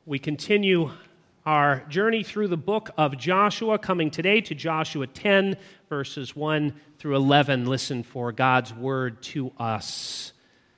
We continue our journey through the book of Joshua, coming today to Joshua 10, verses 1 through 11. Listen for God's word to us.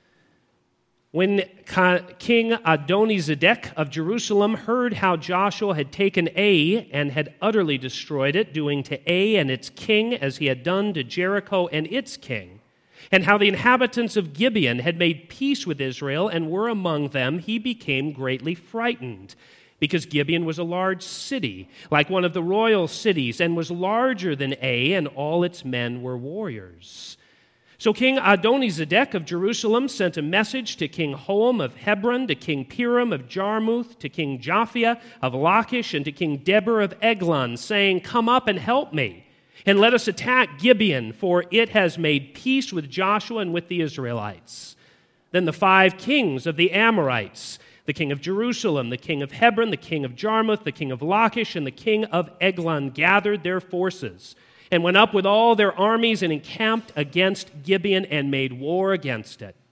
When King Adonizedek of Jerusalem heard how Joshua had taken Ai and had utterly destroyed it, doing to Ai and its king as he had done to Jericho and its king, and how the inhabitants of Gibeon had made peace with Israel and were among them, he became greatly frightened, because Gibeon was a large city, like one of the royal cities, and was larger than Ai, and all its men were warriors. So King Adonizedek of Jerusalem sent a message to King Hoam of Hebron, to King Piram of Jarmuth, to King Japhia of Lachish, and to King Deber of Eglon, saying, "Come up and help me, and let us attack Gibeon, for it has made peace with Joshua and with the Israelites." Then the 5 kings of the Amorites, the king of Jerusalem, the king of Hebron, the king of Jarmuth, the king of Lachish, and the king of Eglon, gathered their forces and went up with all their armies and encamped against Gibeon and made war against it.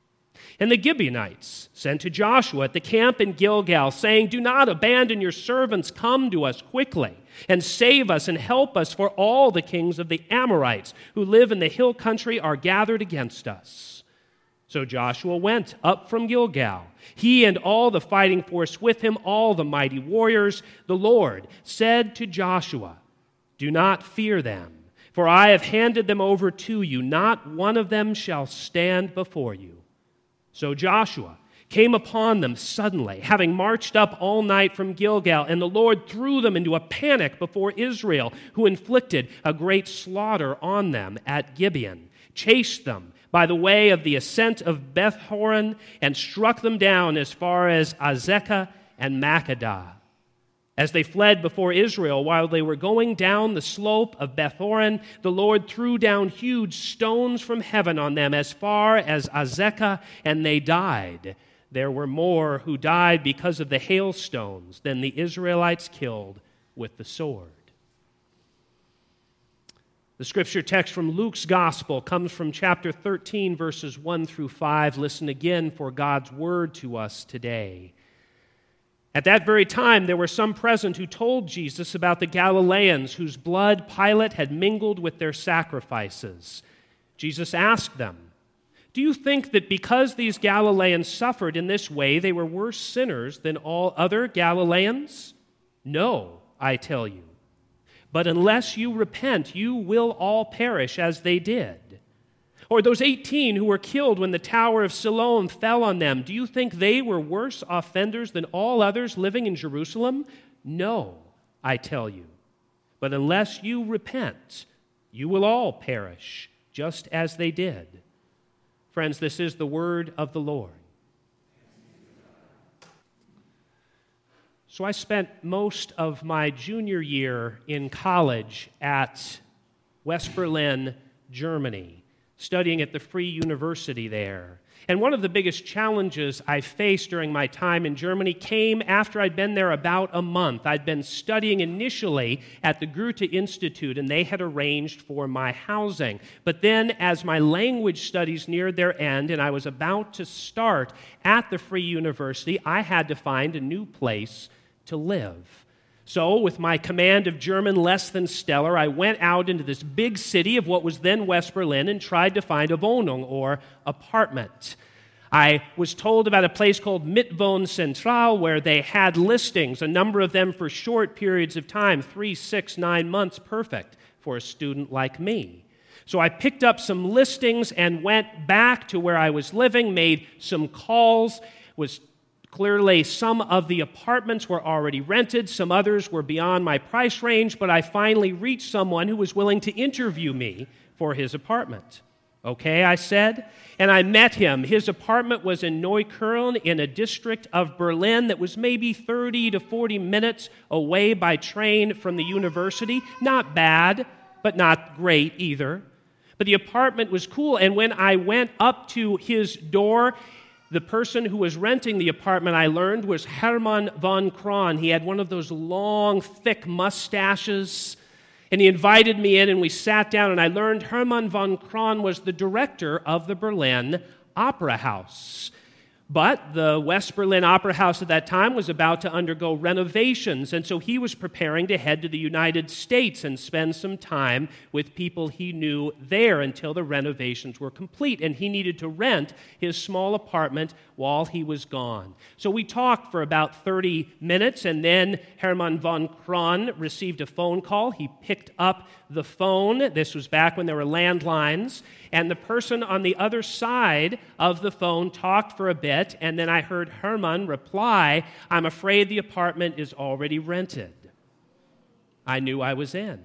And the Gibeonites sent to Joshua at the camp in Gilgal, saying, "Do not abandon your servants. Come to us quickly and save us and help us, for all the kings of the Amorites who live in the hill country are gathered against us." So Joshua went up from Gilgal, he and all the fighting force with him, all the mighty warriors. The Lord said to Joshua, "Do not fear them, for I have handed them over to you. Not one of them shall stand before you." So Joshua came upon them suddenly, having marched up all night from Gilgal, and the Lord threw them into a panic before Israel, who inflicted a great slaughter on them at Gibeon, chased them by the way of the ascent of Beth-horon, and struck them down as far as Azekah and Makkedah. As they fled before Israel while they were going down the slope of Beth-horon, the Lord threw down huge stones from heaven on them as far as Azekah, and they died. There were more who died because of the hailstones than the Israelites killed with the sword. The scripture text from Luke's gospel comes from chapter 13, verses 1 through 5. Listen again for God's word to us today. At that very time, there were some present who told Jesus about the Galileans whose blood Pilate had mingled with their sacrifices. Jesus asked them, "Do you think that because these Galileans suffered in this way, they were worse sinners than all other Galileans? No, I tell you. But unless you repent, you will all perish as they did. Or those 18 who were killed when the Tower of Siloam fell on them, do you think they were worse offenders than all others living in Jerusalem? No, I tell you. But unless you repent, you will all perish, just as they did." Friends, this is the word of the Lord. So I spent most of my junior year in college at West Berlin, Germany, studying at the Free University there. And one of the biggest challenges I faced during my time in Germany came after I'd been there about a month. I'd been studying initially at the Goethe Institute, and they had arranged for my housing. But then, as my language studies neared their end and I was about to start at the Free University, I had to find a new place to live. So, with my command of German less than stellar, I went out into this big city of what was then West Berlin and tried to find a Wohnung, or apartment. I was told about a place called Mitwohn Zentral, where they had listings, a number of them for short periods of time, 3, 6, 9 months, perfect for a student like me. So I picked up some listings and went back to where I was living, made some calls, Clearly, some of the apartments were already rented, some others were beyond my price range, but I finally reached someone who was willing to interview me for his apartment. "Okay," I said, and I met him. His apartment was in Neukölln, in a district of Berlin that was maybe 30 to 40 minutes away by train from the university. Not bad, but not great either. But the apartment was cool, and when I went up to his door, the person who was renting the apartment, I learned, was Hermann von Kron. He had one of those long, thick mustaches, and he invited me in, and we sat down, and I learned Hermann von Kron was the director of the Berlin Opera House. But the West Berlin Opera House at that time was about to undergo renovations, and so he was preparing to head to the United States and spend some time with people he knew there until the renovations were complete, and he needed to rent his small apartment while he was gone. So we talked for about 30 minutes, and then Hermann von Kron received a phone call. He picked up the phone. This was back when there were landlines, and the person on the other side of the phone talked for a bit, and then I heard Hermann reply, "I'm afraid the apartment is already rented." I knew I was in.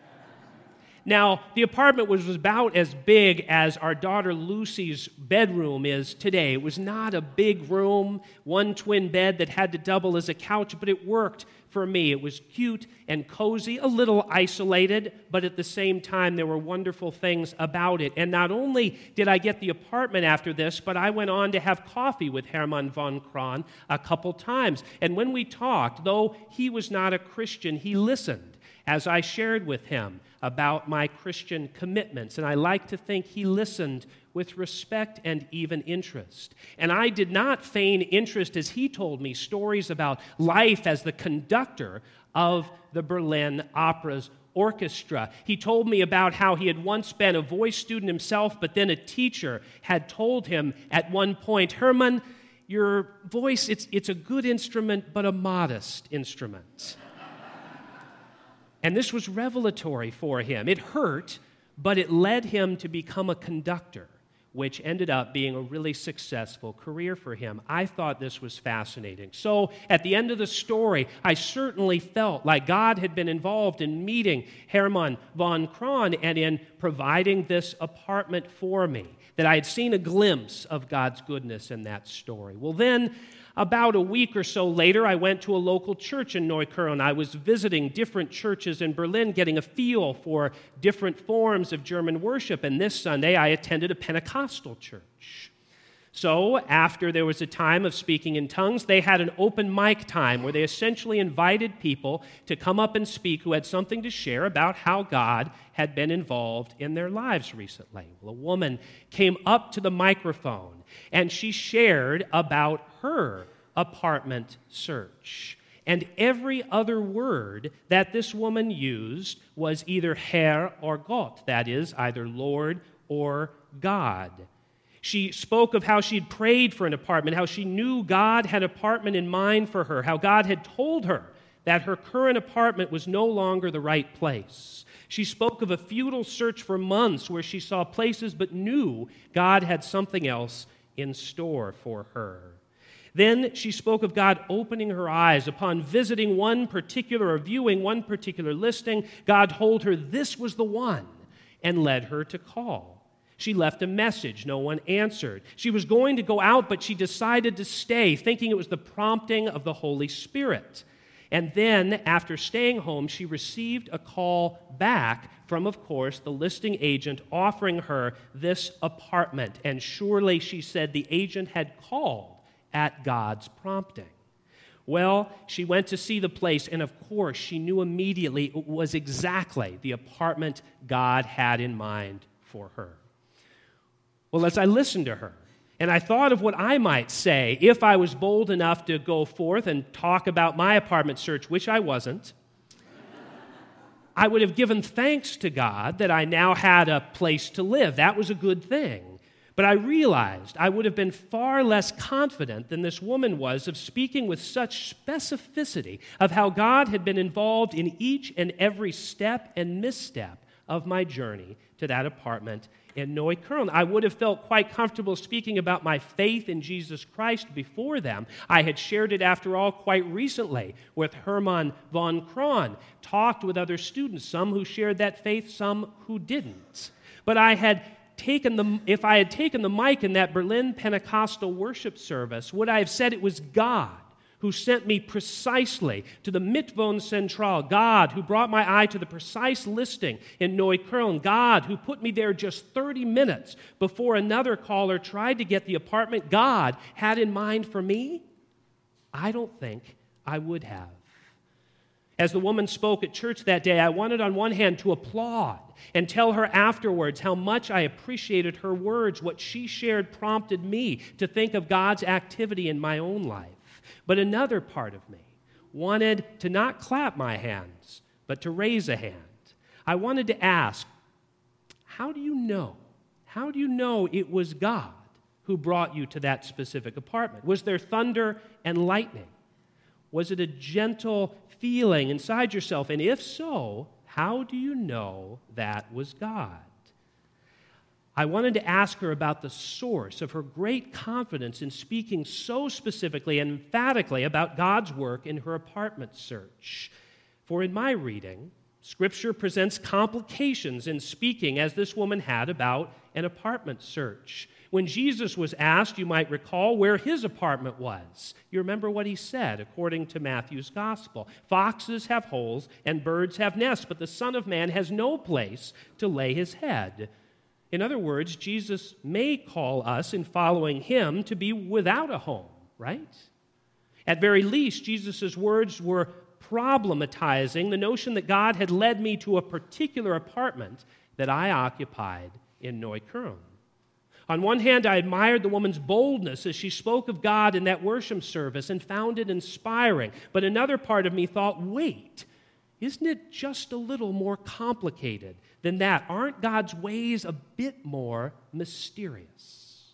Now, the apartment was about as big as our daughter Lucy's bedroom is today. It was not a big room, one twin bed that had to double as a couch, but it worked for me. It was cute and cozy, a little isolated, but at the same time, there were wonderful things about it. And not only did I get the apartment after this, but I went on to have coffee with Hermann von Kron a couple times. And when we talked, though he was not a Christian, he listened as I shared with him about my Christian commitments. And I like to think he listened with respect and even interest. And I did not feign interest as he told me stories about life as the conductor of the Berlin Opera's orchestra. He told me about how he had once been a voice student himself, but then a teacher had told him at one point, "Hermann, your voice, it's a good instrument, but a modest instrument." And this was revelatory for him. It hurt, but it led him to become a conductor, which ended up being a really successful career for him. I thought this was fascinating. So at the end of the story, I certainly felt like God had been involved in meeting Hermann von Kron and in providing this apartment for me, that I had seen a glimpse of God's goodness in that story. Well, then, about a week or so later, I went to a local church in Neukölln. I was visiting different churches in Berlin, getting a feel for different forms of German worship. And this Sunday, I attended a Pentecostal church. So after there was a time of speaking in tongues, they had an open mic time where they essentially invited people to come up and speak who had something to share about how God had been involved in their lives recently. Well, a woman came up to the microphone and she shared about her apartment search. And every other word that this woman used was either Herr or Gott, that is, either Lord or God. She spoke of how she'd prayed for an apartment, how she knew God had an apartment in mind for her, how God had told her that her current apartment was no longer the right place. She spoke of a futile search for months where she saw places but knew God had something else in store for her. Then she spoke of God opening her eyes upon visiting one particular or viewing one particular listing. God told her this was the one and led her to call. She left a message. No one answered. She was going to go out, but she decided to stay, thinking it was the prompting of the Holy Spirit. And then, after staying home, she received a call back from, of course, the listing agent offering her this apartment. And surely, she said, the agent had called at God's prompting. Well, she went to see the place, and of course, she knew immediately it was exactly the apartment God had in mind for her. Well, as I listened to her, and I thought of what I might say if I was bold enough to go forth and talk about my apartment search, which I wasn't, I would have given thanks to God that I now had a place to live. That was a good thing. But I realized I would have been far less confident than this woman was of speaking with such specificity of how God had been involved in each and every step and misstep of my journey to that apartment in Neukölln. I would have felt quite comfortable speaking about my faith in Jesus Christ before them. I had shared it, after all, quite recently with Hermann von Kron, talked with other students, some who shared that faith, some who didn't. But if I had taken the mic in that Berlin Pentecostal worship service, would I have said it was God who sent me precisely to the Mitwohn Central, God who brought my eye to the precise listing in Neukölln, God who put me there just 30 minutes before another caller tried to get the apartment God had in mind for me? I don't think I would have. As the woman spoke at church that day, I wanted on one hand to applaud and tell her afterwards how much I appreciated her words. What she shared prompted me to think of God's activity in my own life. But another part of me wanted to not clap my hands, but to raise a hand. I wanted to ask, how do you know? How do you know it was God who brought you to that specific apartment? Was there thunder and lightning? Was it a gentle feeling inside yourself? And if so, how do you know that was God? I wanted to ask her about the source of her great confidence in speaking so specifically and emphatically about God's work in her apartment search. For in my reading, Scripture presents complications in speaking as this woman had about an apartment search. When Jesus was asked, you might recall, where his apartment was. You remember what he said, according to Matthew's gospel. Foxes have holes and birds have nests, but the Son of Man has no place to lay his head. In other words, Jesus may call us in following him to be without a home, right? At very least, Jesus' words were problematizing the notion that God had led me to a particular apartment that I occupied in Neukölln. On one hand, I admired the woman's boldness as she spoke of God in that worship service and found it inspiring. But another part of me thought, wait, isn't it just a little more complicated than that? Aren't God's ways a bit more mysterious?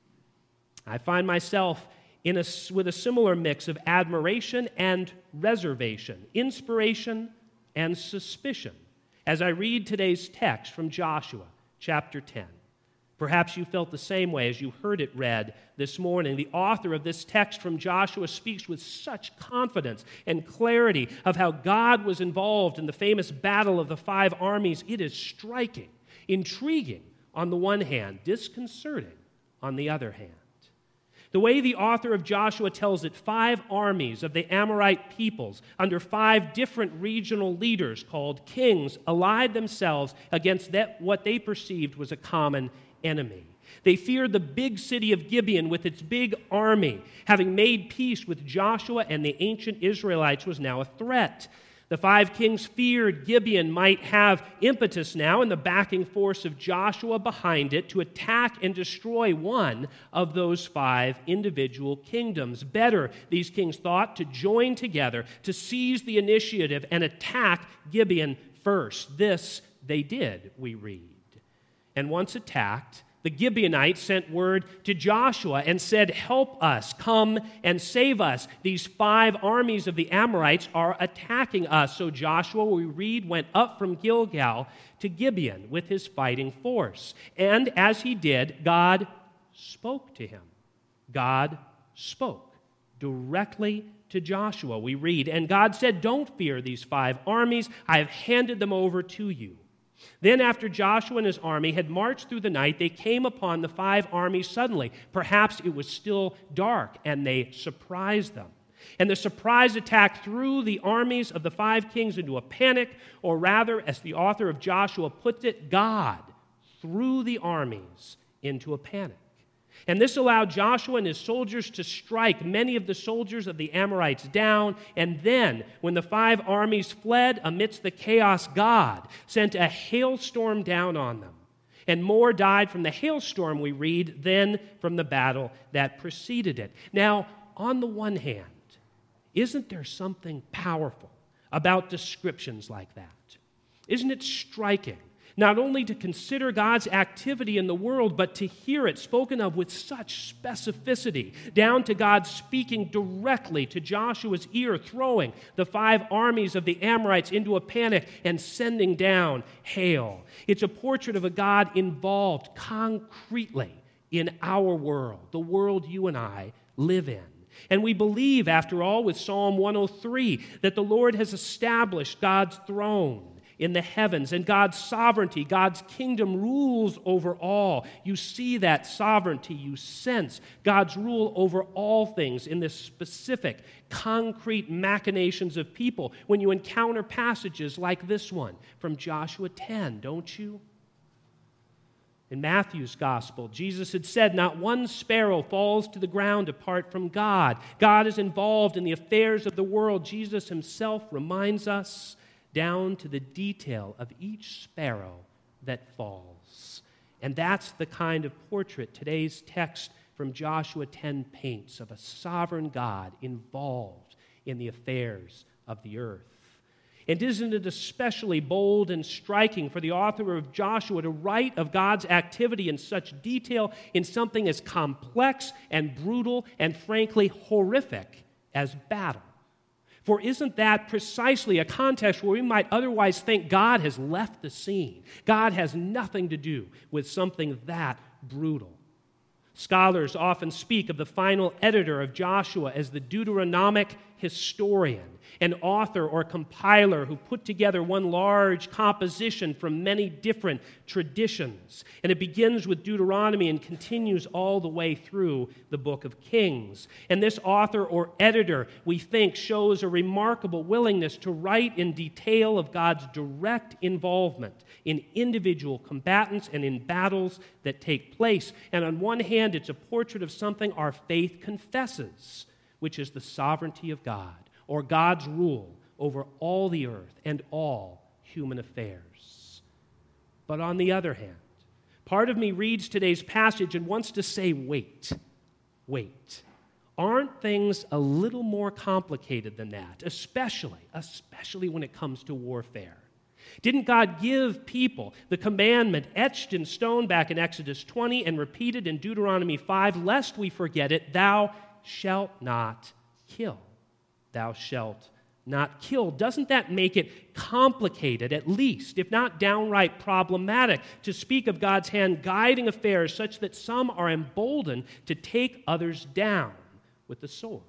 I find myself with a similar mix of admiration and reservation, inspiration and suspicion, as I read today's text from Joshua chapter 10. Perhaps you felt the same way as you heard it read this morning. The author of this text from Joshua speaks with such confidence and clarity of how God was involved in the famous battle of the 5 armies. It is striking, intriguing on the one hand, disconcerting on the other hand. The way the author of Joshua tells it, 5 armies of the Amorite peoples under 5 different regional leaders called kings allied themselves against what they perceived was a common enemy. They feared the big city of Gibeon with its big army. Having made peace with Joshua and the ancient Israelites was now a threat. The 5 kings feared Gibeon might have impetus now and the backing force of Joshua behind it to attack and destroy one of those 5 individual kingdoms. Better, these kings thought, to join together to seize the initiative and attack Gibeon first. This they did, we read. And once attacked, the Gibeonites sent word to Joshua and said, help us, come and save us. These 5 armies of the Amorites are attacking us. So Joshua, we read, went up from Gilgal to Gibeon with his fighting force. And as he did, God spoke to him. God spoke directly to Joshua, we read. And God said, don't fear these 5 armies. I have handed them over to you. Then after Joshua and his army had marched through the night, they came upon the 5 armies suddenly. Perhaps it was still dark, and they surprised them. And the surprise attack threw the armies of the 5 kings into a panic, or rather, as the author of Joshua puts it, God threw the armies into a panic. And this allowed Joshua and his soldiers to strike many of the soldiers of the Amorites down. And then, when the 5 armies fled amidst the chaos, God sent a hailstorm down on them. And more died from the hailstorm, we read, than from the battle that preceded it. Now, on the one hand, isn't there something powerful about descriptions like that? Isn't it striking? Not only to consider God's activity in the world, but to hear it spoken of with such specificity, down to God speaking directly to Joshua's ear, throwing the 5 armies of the Amorites into a panic and sending down hail. It's a portrait of a God involved concretely in our world, the world you and I live in. And we believe, after all, with Psalm 103, that the Lord has established God's throne in the heavens, and God's sovereignty, God's kingdom rules over all. You see that sovereignty, you sense God's rule over all things in this specific, concrete machinations of people when you encounter passages like this one from Joshua 10, don't you? In Matthew's gospel, Jesus had said, "Not one sparrow falls to the ground apart from God." God is involved in the affairs of the world. Jesus himself reminds us down to the detail of each sparrow that falls. And that's the kind of portrait today's text from Joshua 10 paints of a sovereign God involved in the affairs of the earth. And isn't it especially bold and striking for the author of Joshua to write of God's activity in such detail in something as complex and brutal and frankly horrific as battle? For isn't that precisely a context where we might otherwise think God has left the scene? God has nothing to do with something that brutal. Scholars often speak of the final editor of Joshua as the Deuteronomic historian, an author or compiler who put together one large composition from many different traditions. And it begins with Deuteronomy and continues all the way through the book of Kings. And this author or editor, we think, shows a remarkable willingness to write in detail of God's direct involvement in individual combatants and in battles that take place. And on one hand, it's a portrait of something our faith confesses, which is the sovereignty of God, or God's rule over all the earth and all human affairs. But on the other hand, part of me reads today's passage and wants to say, wait. Aren't things a little more complicated than that, especially when it comes to warfare? Didn't God give people the commandment etched in stone back in Exodus 20 and repeated in Deuteronomy 5, lest we forget it, "Thou shalt not kill"? Thou shalt not kill. Doesn't that make it complicated, at least, if not downright problematic, to speak of God's hand guiding affairs such that some are emboldened to take others down with the sword?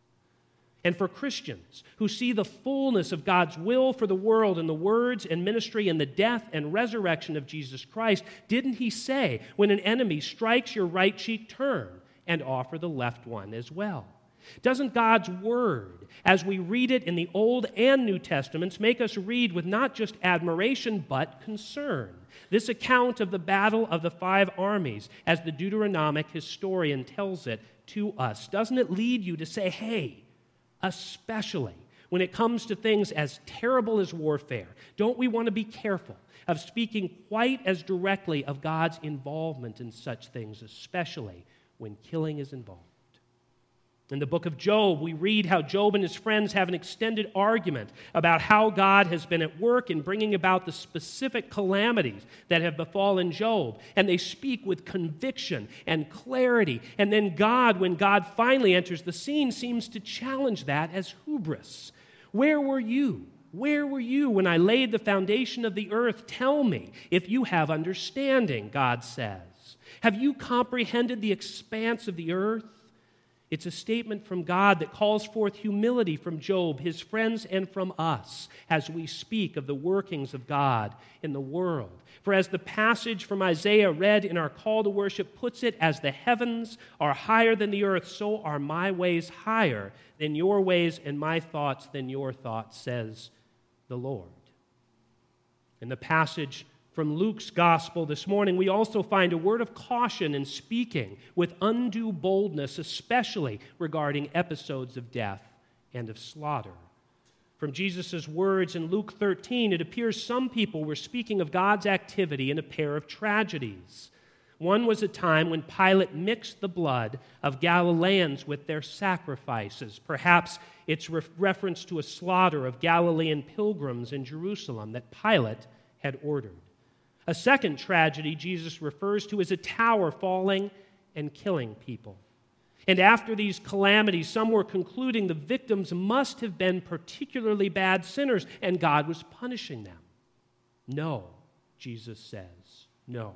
And for Christians who see the fullness of God's will for the world in the words and ministry and the death and resurrection of Jesus Christ, didn't he say, when an enemy strikes your right cheek, turn and offer the left one as well? Doesn't God's word, as we read it in the Old and New Testaments, make us read with not just admiration but concern? This account of the battle of the 5 armies, as the Deuteronomic historian tells it to us, doesn't it lead you to say, hey, especially when it comes to things as terrible as warfare, don't we want to be careful of speaking quite as directly of God's involvement in such things, especially when killing is involved? In the book of Job, we read how Job and his friends have an extended argument about how God has been at work in bringing about the specific calamities that have befallen Job. And they speak with conviction and clarity. And then God, when God finally enters the scene, seems to challenge that as hubris. Where were you? Where were you when I laid the foundation of the earth? Tell me if you have understanding, God says. Have you comprehended the expanse of the earth? It's a statement from God that calls forth humility from Job, his friends, and from us as we speak of the workings of God in the world. For as the passage from Isaiah read in our call to worship puts it, as the heavens are higher than the earth, so are my ways higher than your ways and my thoughts than your thoughts, says the Lord. In the passage from Luke's gospel this morning, we also find a word of caution in speaking with undue boldness, especially regarding episodes of death and of slaughter. From Jesus' words in Luke 13, it appears some people were speaking of God's activity in a pair of tragedies. One was a time when Pilate mixed the blood of Galileans with their sacrifices. Perhaps it's reference to a slaughter of Galilean pilgrims in Jerusalem that Pilate had ordered. A second tragedy Jesus refers to is a tower falling and killing people. And after these calamities, some were concluding the victims must have been particularly bad sinners, and God was punishing them. No, Jesus says, no.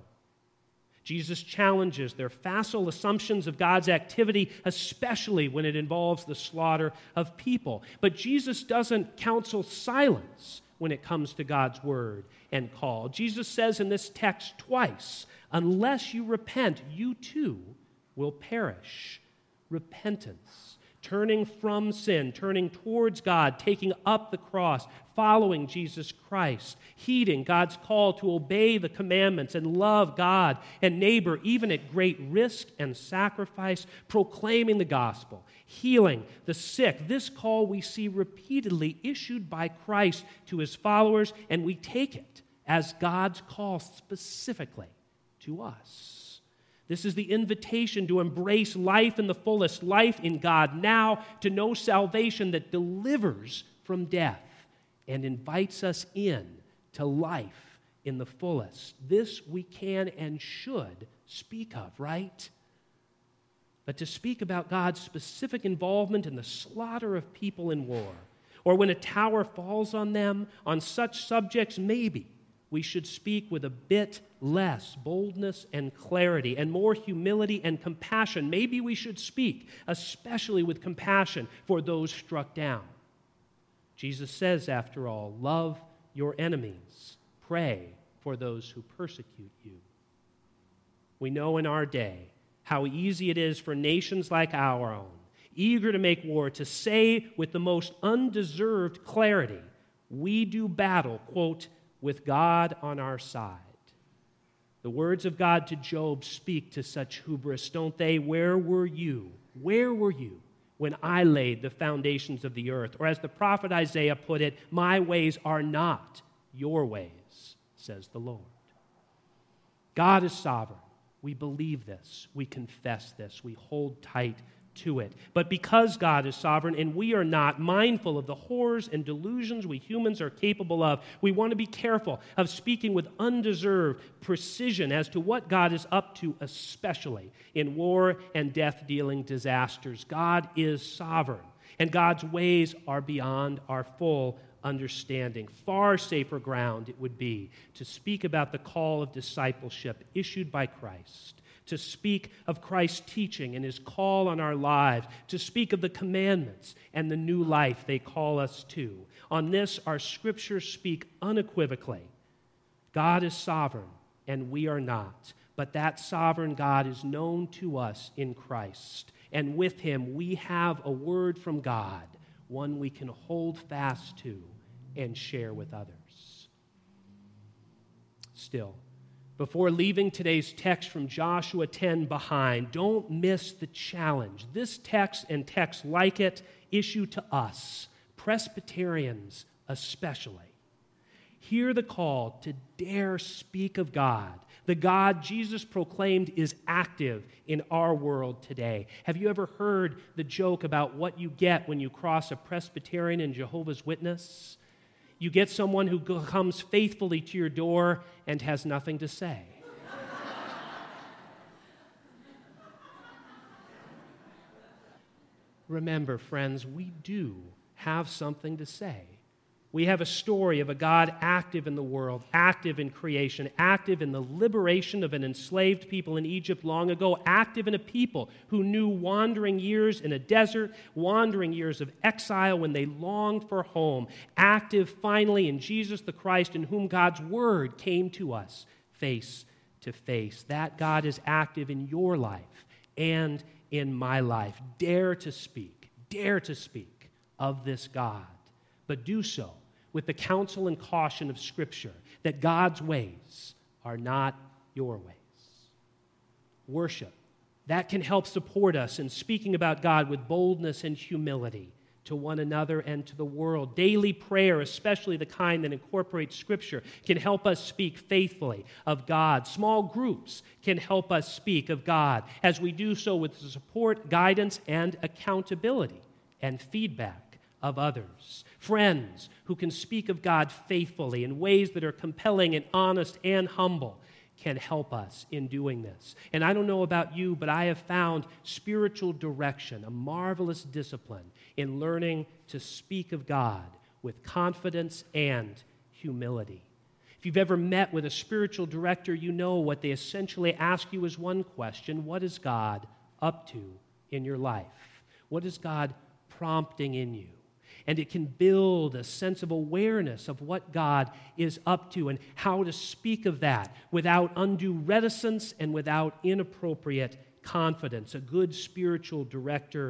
Jesus challenges their facile assumptions of God's activity, especially when it involves the slaughter of people. But Jesus doesn't counsel silence when it comes to God's word and call. Jesus says in this text twice, unless you repent, you too will perish. Repentance, turning from sin, turning towards God, taking up the cross, following Jesus Christ, heeding God's call to obey the commandments and love God and neighbor, even at great risk and sacrifice, proclaiming the gospel, healing the sick. This call we see repeatedly issued by Christ to his followers, and we take it as God's call specifically to us. This is the invitation to embrace life in the fullest, life in God now, to know salvation that delivers from death and invites us in to life in the fullest. This we can and should speak of, right? But to speak about God's specific involvement in the slaughter of people in war, or when a tower falls on them, on such subjects, maybe we should speak with a bit less boldness and clarity and more humility and compassion. Maybe we should speak, especially with compassion, for those struck down. Jesus says, after all, love your enemies, pray for those who persecute you. We know in our day how easy it is for nations like our own, eager to make war, to say with the most undeserved clarity, we do battle, quote, with God on our side. The words of God to Job speak to such hubris, don't they? Where were you? Where were you when I laid the foundations of the earth? Or as the prophet Isaiah put it, my ways are not your ways, says the Lord. God is sovereign. We believe this. We confess this. We hold tight to it. But because God is sovereign and we are not, mindful of the horrors and delusions we humans are capable of, we want to be careful of speaking with undeserved precision as to what God is up to, especially in war and death-dealing disasters. God is sovereign, and God's ways are beyond our full understanding. Far safer ground it would be to speak about the call of discipleship issued by Christ, to speak of Christ's teaching and his call on our lives, to speak of the commandments and the new life they call us to. On this, our scriptures speak unequivocally. God is sovereign, and we are not. But that sovereign God is known to us in Christ. And with him, we have a word from God, one we can hold fast to and share with others. Still, before leaving today's text from Joshua 10 behind, don't miss the challenge this text and texts like it issue to us, Presbyterians especially. Hear the call to dare speak of God. The God Jesus proclaimed is active in our world today. Have you ever heard the joke about what you get when you cross a Presbyterian and Jehovah's Witness? You get someone who comes faithfully to your door and has nothing to say. Remember, friends, we do have something to say. We have a story of a God active in the world, active in creation, active in the liberation of an enslaved people in Egypt long ago, active in a people who knew wandering years in a desert, wandering years of exile when they longed for home, active finally in Jesus the Christ, in whom God's word came to us face to face. That God is active in your life and in my life. Dare to speak of this God, but do so with the counsel and caution of Scripture that God's ways are not your ways. Worship, that can help support us in speaking about God with boldness and humility to one another and to the world. Daily prayer, especially the kind that incorporates Scripture, can help us speak faithfully of God. Small groups can help us speak of God as we do so with the support, guidance, and accountability and feedback of others. Friends who can speak of God faithfully in ways that are compelling and honest and humble can help us in doing this. And I don't know about you, but I have found spiritual direction, a marvelous discipline in learning to speak of God with confidence and humility. If you've ever met with a spiritual director, you know what they essentially ask you is one question: what is God up to in your life? What is God prompting in you? And it can build a sense of awareness of what God is up to and how to speak of that without undue reticence and without inappropriate confidence. A good spiritual director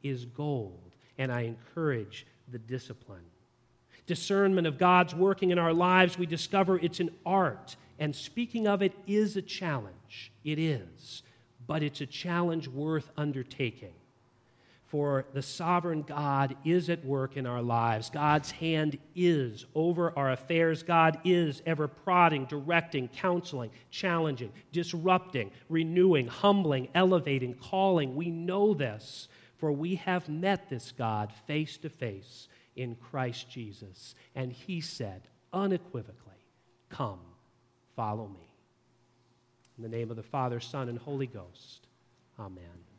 is gold, and I encourage the discipline. Discernment of God's working in our lives, we discover it's an art, and speaking of it is a challenge. It is, but it's a challenge worth undertaking. For the sovereign God is at work in our lives. God's hand is over our affairs. God is ever prodding, directing, counseling, challenging, disrupting, renewing, humbling, elevating, calling. We know this, for we have met this God face to face in Christ Jesus. And he said unequivocally, "Come, follow me." In the name of the Father, Son, and Holy Ghost, amen.